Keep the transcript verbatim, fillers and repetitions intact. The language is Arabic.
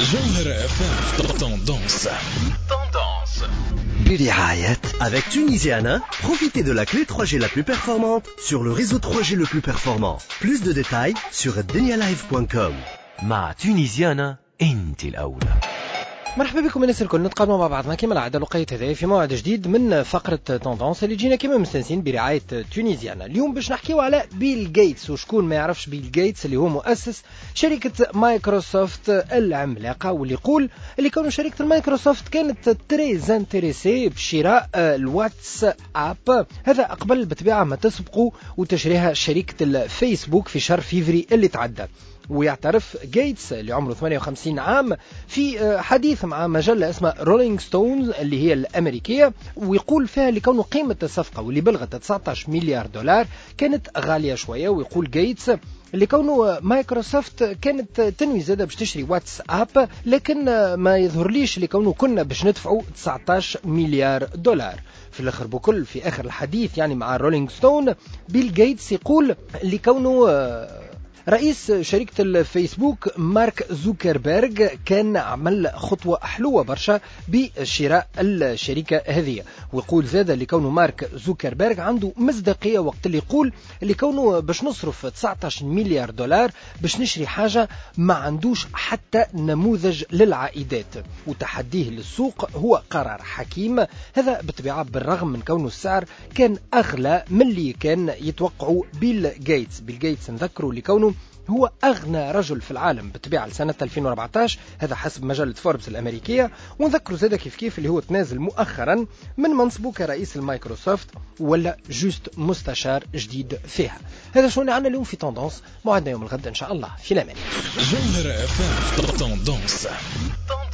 Jauhara F M. Tendance. Tendance. برعاية Avec Tunisiana, profitez de la clé trois G la plus performante sur le réseau trois G le plus performant. Plus de détails sur الدنيا لايف دوت كوم. مع تونيزيانا انت الأولى. مرحبا بكم الناس الكل، نتقابلوا مع بعضنا كما العاده لقيت هذا في موعد جديد من فقره توندونس اللي جينا كما مستنسين برعايه تونيزيانا. اليوم باش نحكيو على بيل جيتس، وشكون ما يعرفش بيل جيتس اللي هو مؤسس شركه مايكروسوفت العملاقه، واللي يقول اللي كانوا شركه مايكروسوفت كانت تريز انتريسي بشراء الواتساب، هذا قبل بطبيعه ما تسبقوا وتشريها شركه الفيسبوك في شهر فيفري اللي تعدى. ويعترف جيتس اللي عمره ثمانية وخمسين عام في حديث مع مجلة اسمها رولينج ستونز اللي هي الأمريكية، ويقول فيها اللي كانوا قيمة الصفقة واللي بلغت تسعة عشر مليار دولار كانت غالية شوية. ويقول جيتس اللي كونه مايكروسوفت كانت تنوي زادة باش تشتري واتساب، لكن ما يظهر ليش اللي كونه كنا باش ندفعوا تسعة عشر مليار دولار. في الاخر بكل في اخر الحديث يعني مع رولينج ستون، بيل جيتس يقول اللي كونه رئيس شركة الفيسبوك مارك زوكربيرغ كان عمل خطوة حلوة برشا بشراء الشركة هذه. ويقول زاد اللي كونه مارك زوكربيرغ عنده مصداقية وقت اللي يقول اللي كونه باش نصرف تسعة عشر مليار دولار باش نشري حاجة ما عندوش حتى نموذج للعائدات، وتحديه للسوق هو قرار حكيم. هذا بطبيعة بالرغم من كونه السعر كان أغلى من اللي كان يتوقعوا بيل جيتس. بيل جيتس نذكروا اللي كونه هو أغنى رجل في العالم بالطبيعة لسنة ألفين وأربعة عشر، هذا حسب مجلة فوربس الأمريكية. ونذكروا زادا كيف كيف اللي هو تنازل مؤخرا من منصبه كرئيس المايكروسوفت ولا جوست مستشار جديد فيها. هذا شو عنا اليوم في توندونس، موعدنا يوم الغد إن شاء الله في الأمان. Jauhara F M. Tendance.